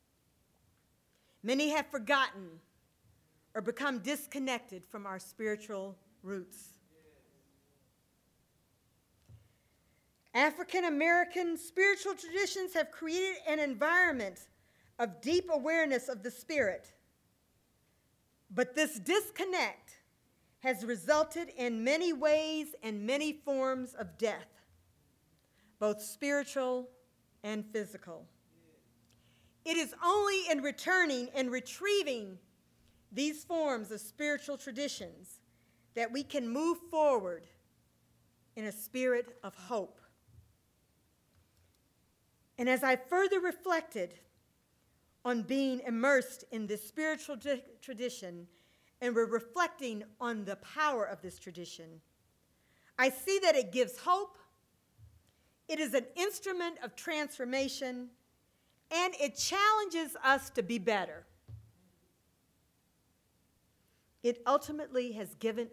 B: many have forgotten or become disconnected from our spiritual roots. African American spiritual traditions have created an environment of deep awareness of the Spirit. But this disconnect has resulted in many ways and many forms of death, both spiritual and physical. It is only in returning and retrieving these forms of spiritual traditions that we can move forward in a spirit of hope. And as I further reflected on being immersed in this spiritual tradition and we're reflecting on the power of this tradition, I see that it gives hope, it is an instrument of transformation, and it challenges us to be better. It ultimately has given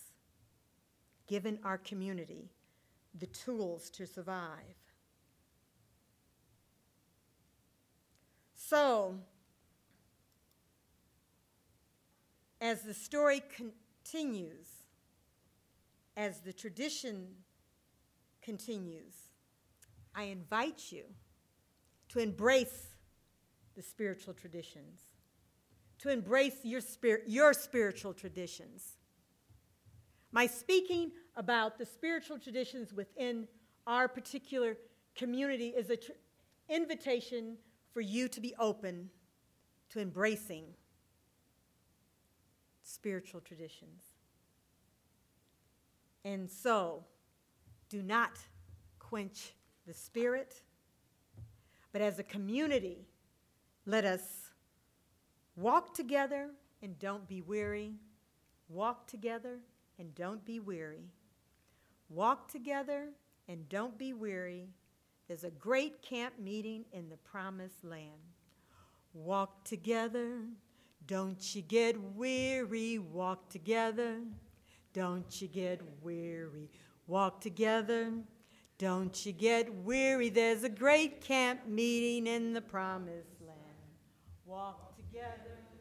B: our community, the tools to survive. So, as the story continues, as the tradition continues, I invite you to embrace the spiritual traditions, to embrace your spiritual traditions. My speaking about the spiritual traditions within our particular community is an invitation for you to be open to embracing spiritual traditions. And so, do not quench the spirit, but as a community, let us walk together and don't be weary. Walk together and don't be weary. Walk together and don't be weary. There's a great camp meeting in the Promised Land. Walk together, don't you get weary. Walk together, don't you get weary. Walk together, don't you get weary. There's a great camp meeting in the Promised Land. Walk together.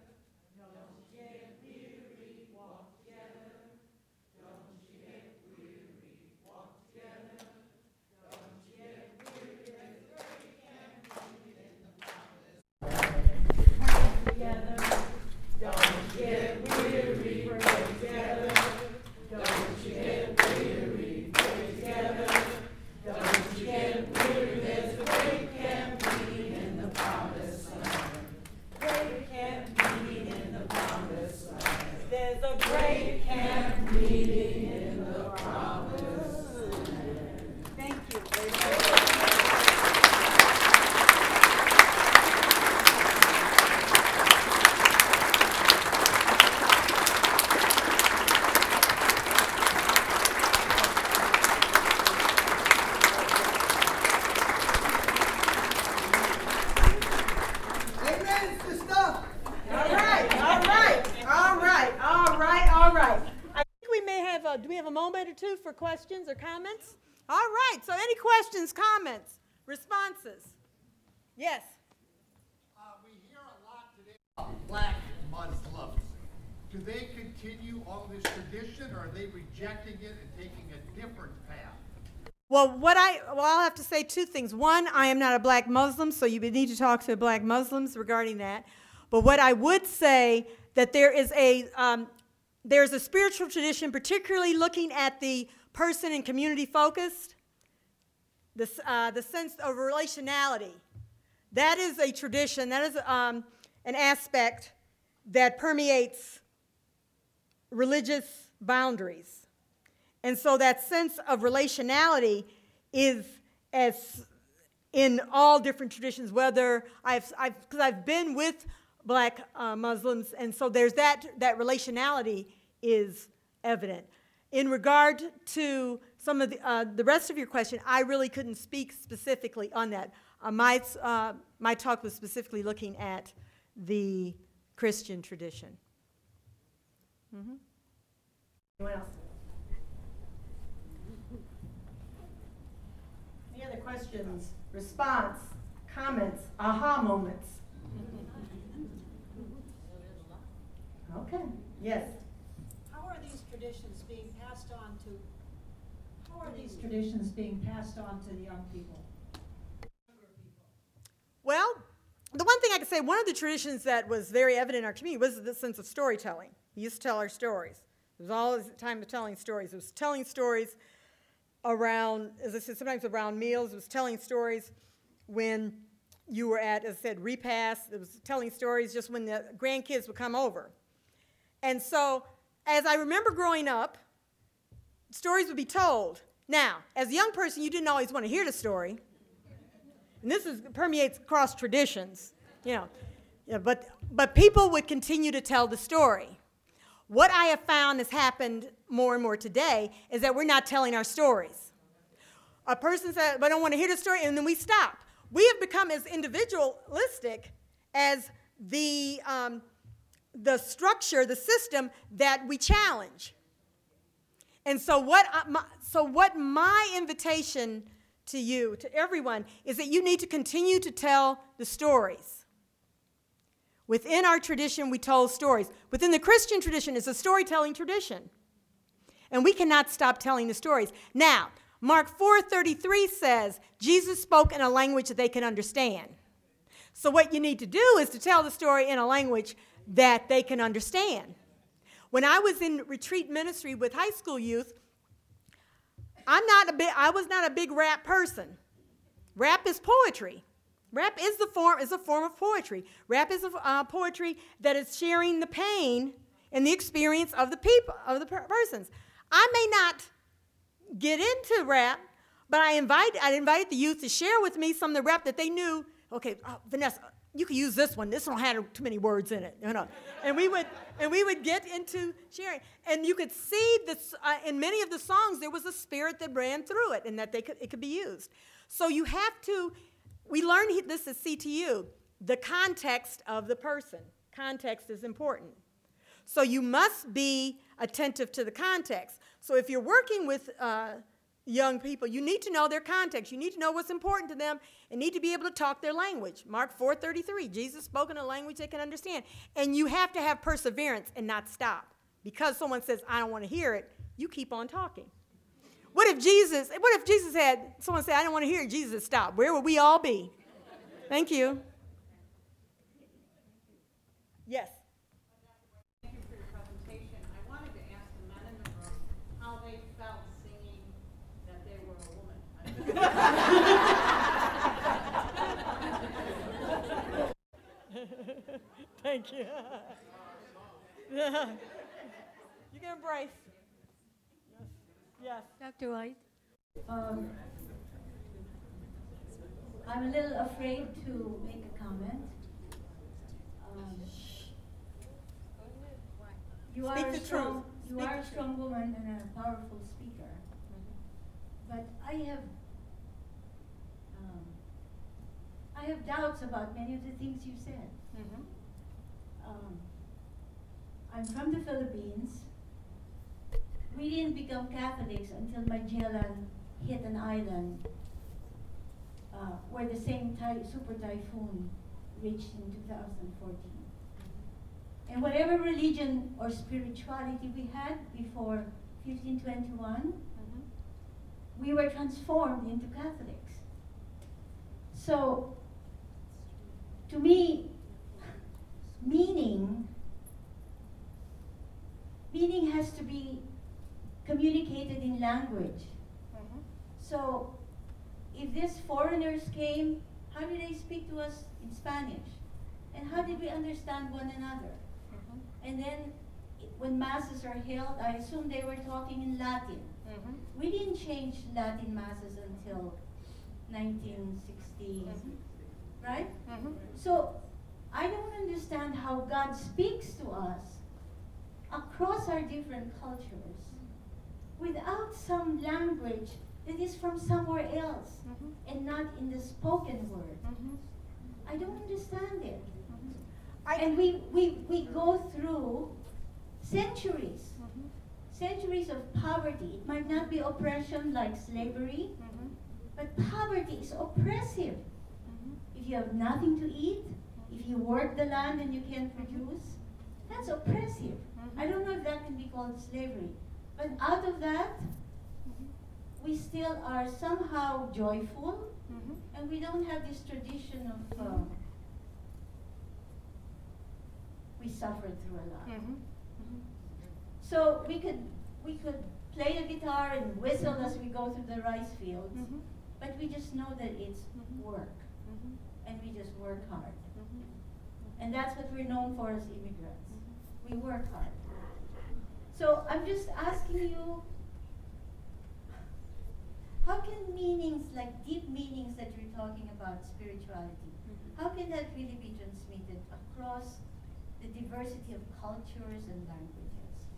B: Do we have a moment or two for questions or comments? All right, so any questions, comments, responses? Yes?
C: We hear a lot today about black Muslims. Do they continue on this tradition, or are they rejecting it and taking a different path?
B: Well, I'll have to say two things. One, I am not a black Muslim, so you would need to talk to black Muslims regarding that. But what I would say, that there's a spiritual tradition, particularly looking at the person and community focused, the sense of relationality. That is a tradition, that is an aspect that permeates religious boundaries. And so that sense of relationality is as in all different traditions, whether because I've been with black Muslims, and so there's that relationality is evident. In regard to some of the rest of your question, I really couldn't speak specifically on that. My talk was specifically looking at the Christian tradition. Mm-hmm. Anyone else? Any other questions, response, comments, aha moments? Okay, yes.
D: How are these traditions being passed on to the young people?
B: Well, the one thing I could say, one of the traditions that was very evident in our community was the sense of storytelling. We used to tell our stories. It was all the time of telling stories. It was telling stories around, as I said, sometimes around meals. It was telling stories when you were at, as I said, repast. It was telling stories just when the grandkids would come over. And so, as I remember growing up, stories would be told. Now, as a young person, you didn't always want to hear the story. And this permeates across traditions, but people would continue to tell the story. what I have found has happened more and more today is that we're not telling our stories. A person says, but I don't want to hear the story, and then we stop. We have become as individualistic as the structure, the system that we challenge. And so what my invitation to you, to everyone, is that you need to continue to tell the stories. Within our tradition, we told stories. Within the Christian tradition, it's a storytelling tradition. And we cannot stop telling the stories. Now, Mark 4:33 says, Jesus spoke in a language that they can understand. So what you need to do is to tell the story in a language that they can understand. When I was in retreat ministry with high school youth, I was not a big rap person. Rap is poetry. Rap is a form of poetry. Rap is a poetry that is sharing the pain and the experience of the people, of the persons. I may not get into rap, but I invited the youth to share with me some of the rap that they knew. Okay, Vanessa, you could use this one. This one had too many words in it, you know. And we would get into sharing, and you could see this in many of the songs. There was a spirit that ran through it, and that it could be used. So you have to. We learned this at CTU. The context of the person. Context is important. So you must be attentive to the context. So if you're working with young people, you need to know their context. You need to know what's important to them and need to be able to talk their language. Mark 4:33, Jesus spoke in a language they can understand. And you have to have perseverance and not stop. Because someone says, I don't want to hear it, you keep on talking. What if Jesus had, someone said, I don't want to hear it, Jesus stopped? Where would we all be? Thank you. Yes.
D: Thank you for your presentation. I wanted to ask the men in the room how they felt singing that they were a woman.
B: Thank you. You can embrace. Yes.
E: Dr. White? I'm a little afraid to make a comment. You are
B: Speak the truth.
E: You
B: Speak
E: are
B: the
E: a strong woman and a powerful speaker. But I have doubts about many of the things you said. I'm from the Philippines. We didn't become Catholics until Magellan hit an island where the same super typhoon reached in 2014. And whatever religion or spirituality we had before 1521, we were transformed into Catholics. So, to me, meaning has to be communicated in language. So, if these foreigners came, how did they speak to us in Spanish? And how did we understand one another? And then, when masses are held, I assume they were talking in Latin. We didn't change Latin masses until 1960, right? So, I don't understand how God speaks to us across our different cultures without some language that is from somewhere else and not in the spoken word. I don't understand it. And we go through centuries, centuries of poverty. It might not be oppression like slavery, but poverty is oppressive. If you have nothing to eat, if you work the land and you can't produce, that's oppressive. I don't know if that can be called slavery. But out of that, we still are somehow joyful, and we don't have this tradition of we suffered through a lot. So we could play the guitar and whistle as we go through the rice fields, but we just know that it's work, and we just work hard. And that's what we're known for as immigrants. We work hard. So I'm just asking you, how can meanings, like deep meanings that you're talking about, spirituality, how can that really be transmitted across the diversity of cultures and languages?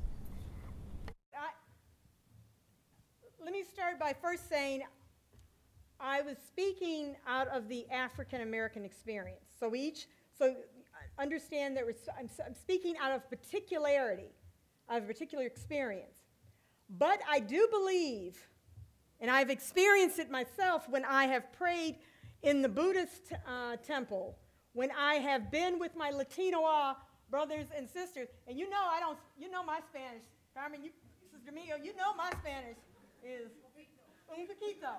B: let me start by first saying I was speaking out of the African American experience. So understand that I'm speaking out of particularity, of a particular experience. But I do believe, and I've experienced it myself when I have prayed in the Buddhist temple, when I have been with my Latino brothers and sisters, and you know my Spanish, Carmen, Sister Mio, you know my Spanish is un poquito.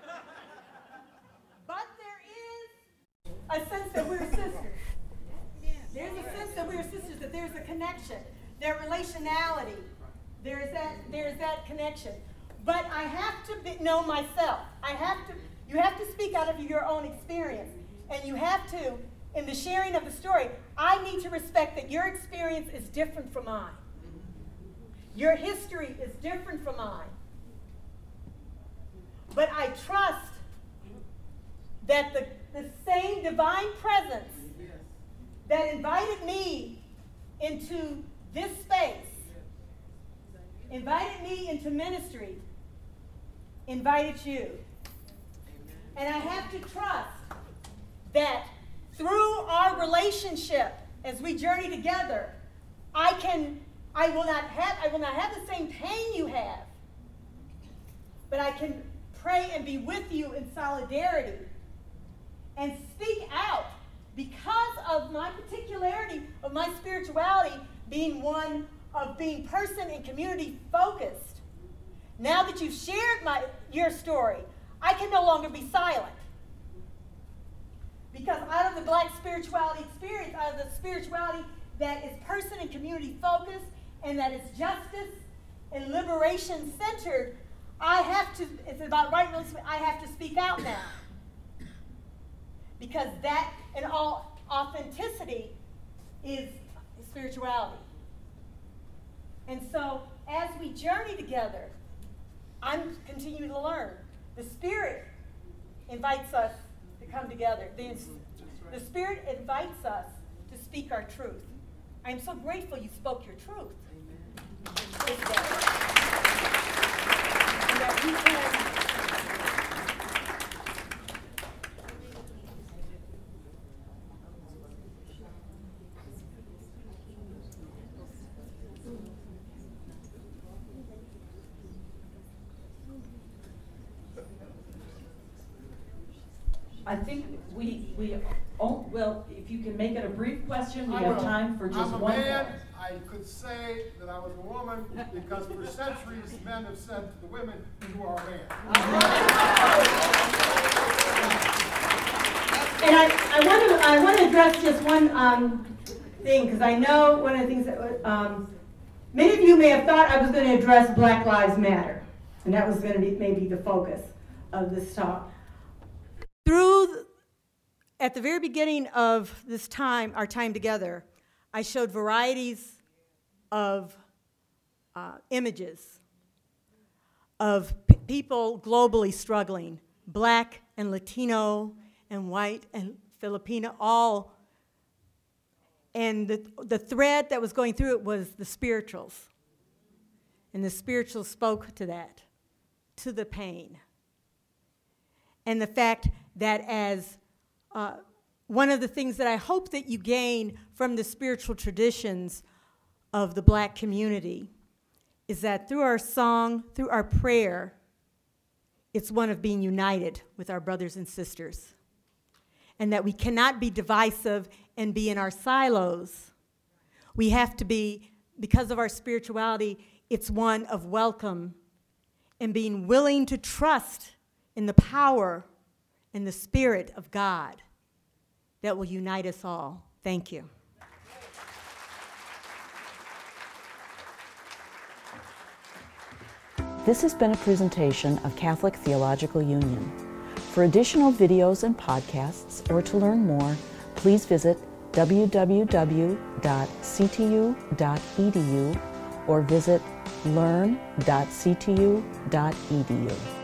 B: But there is a sense that we're sisters. There's a sense that we're sisters, that there's a connection, there's relationality. There's that connection. But I have to know myself. You have to speak out of your own experience. And you have to, in the sharing of the story, I need to respect that your experience is different from mine. Your history is different from mine. But I trust that the same divine presence that invited me into this space, invited me into ministry, invited you. And I have to trust that through our relationship, as we journey together, I will not have the same pain you have, but I can pray and be with you in solidarity and speak out because of my particularity of my spirituality being one of being person and community focused. Now that you've shared your story, I can no longer be silent. Because out of the Black spirituality experience, out of the spirituality that is person and community focused and that is justice and liberation centered, it's about right, I have to speak out now. Because that in all authenticity is spirituality. And so as we journey together, I'm continuing to learn. The Spirit invites us to come together. The Spirit invites us to speak our truth. I'm so grateful you spoke your truth. Amen. And that we can
F: I think well, if you can make it a brief question, we have time for just one more.
C: I'm a man. I could say that I was a woman because for centuries men have said to the women, you are a man.
B: And I want to address just one thing, because I know one of the things that many of you may have thought I was going to address Black Lives Matter, and that was going to be maybe the focus of this talk. At the very beginning of this time, our time together, I showed varieties of images of people globally struggling, Black and Latino and white and Filipino, all. And the thread that was going through it was the spirituals. And the spirituals spoke to that, to the pain. And the fact that as one of the things that I hope that you gain from the spiritual traditions of the Black community is that through our song, through our prayer, it's one of being united with our brothers and sisters. And that we cannot be divisive and be in our silos. We have to be, because of our spirituality, it's one of welcome and being willing to trust in the power and the Spirit of God that will unite us all. Thank you.
G: This has been a presentation of Catholic Theological Union. For additional videos and podcasts, or to learn more, please visit www.ctu.edu or visit learn.ctu.edu.